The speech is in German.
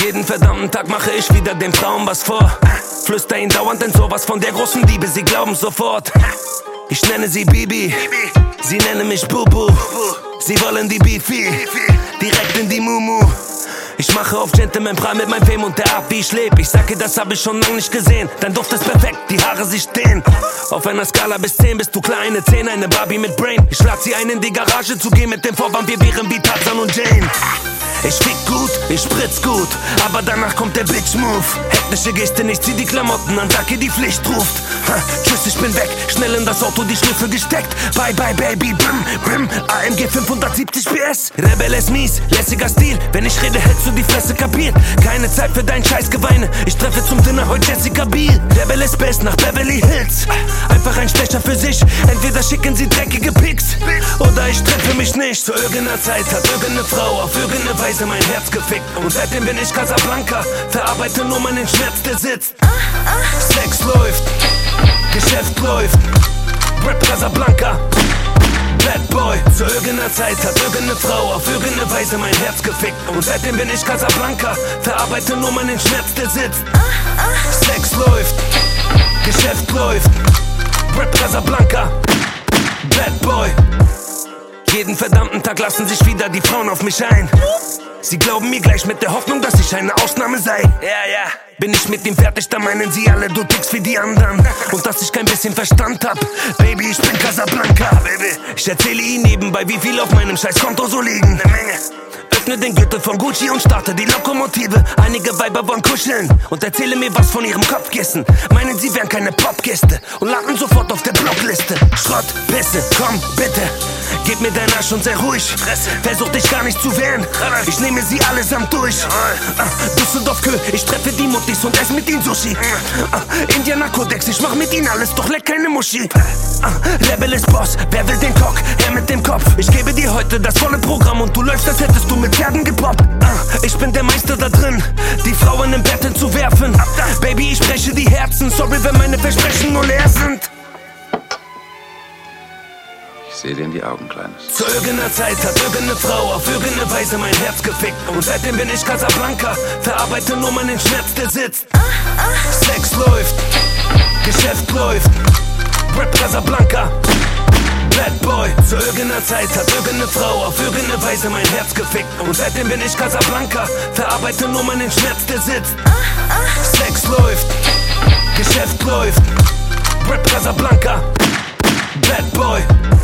Jeden verdammten Tag mache ich wieder den Frauen was vor. Flüster ihnen dauernd denn sowas von der großen Liebe, sie glauben sofort. Ich nenne sie Bibi, sie nennen mich Bubu. Sie wollen die Beefy, direkt in die Mumu. Ich mache auf Gentleman Prime mit meinem Fame und der Art, wie ich lebe. Ich sage, das habe ich schon lange nicht gesehen. Dein Duft ist perfekt, die Haare sie stehen. Auf einer Skala bis 10 bist du kleine 10, eine Barbie mit Brain. Ich lad sie ein, in die Garage zu gehen mit dem Vorwand, wir wären wie Tarzan und Jane. Ich fick gut, ich spritz gut, aber danach kommt der Bitch-Move. Hektische Geste, ich zieh die Klamotten an, sag ihr, die Pflicht ruft. Tschüss, ich bin weg, schnell in das Auto, die Schlüssel gesteckt. Bye, bye, baby, brim, brim. AMG 570 PS, Rebel ist mies, lässiger Stil. Wenn ich rede, hältst du die Fresse, kapiert? Keine Zeit für dein Scheißgeweine, ich treffe zum Dinner heute Jessica Biel. Rebel ist best nach Beverly Hills, einfach ein Stecher für sich. Entweder schicken sie dreckige Pics, oder ich treffe mich nicht. Zu irgendeiner Zeit hat irgendeine Frau auf irgendeine Weise mein Herz gefickt. Und seitdem bin ich Casablanca, verarbeite nur meinen Schmerz, der sitzt. Sex läuft, Geschäft läuft, Rap Casablanca, Bad Boy. Zu irgendeiner Zeit hat irgendeine Frau auf irgendeine Weise mein Herz gefickt. Und seitdem bin ich Casablanca, verarbeite nur meinen Schmerz, der sitzt. Sex läuft, Geschäft läuft, Rap Casablanca, Bad Boy. Jeden verdammten Tag lassen sich wieder die Frauen auf mich ein. Sie glauben mir gleich mit der Hoffnung, dass ich eine Ausnahme sei. Ja. Bin ich mit ihm fertig, dann meinen sie alle, du tickst wie die anderen. Und dass ich kein bisschen Verstand hab. Baby, ich bin Casablanca, baby. Ich erzähle ihnen nebenbei, wie viel auf meinem Scheißkonto so liegen. Eine Menge. Öffne den Gürtel von Gucci und starte die Lokomotive. Einige Weiber wollen kuscheln und erzählen mir was von ihrem Kopfkissen. Meinen, sie wären keine Popgäste und landen sofort auf der Blockliste. Schrott, Pisse, komm, bitte. Gib mir dein Arsch und sei ruhig. Versuch dich gar nicht zu wehren. Ich nehme sie allesamt durch. Düsseldorf Kö, ich treffe die Muttis und ess mit ihnen Sushi. Indianer Kodex, ich mach mit ihnen alles, doch leck keine Muschi. Rebel ist Boss, wer will den Cock? Er mit dem Kopf. Ich gebe dir heute das volle Programm und du läufst, als hättest du mit Pferden gepoppt. Ich bin der Meister da drin, die Frauen im Bett hinzuwerfen. Baby, ich spreche die Herzen, sorry, wenn meine Versprechen nur leer sind. Ich sehe dir in die Augen, Kleines. Zu irgendeiner Zeit hat irgendeine Frau auf irgendeine Weise mein Herz gefickt. Und seitdem bin ich Casablanca, verarbeite nur meinen Schmerz, der sitzt. Sex läuft, Geschäft läuft, Rap Casablanca, Bad Boy. Zu irgendeiner Zeit hat irgendeine Frau auf irgendeine Weise mein Herz gefickt. Und seitdem bin ich Casablanca, verarbeite nur meinen Schmerz, der sitzt. Sex läuft, Geschäft läuft, Rap Casablanca, Bad Boy.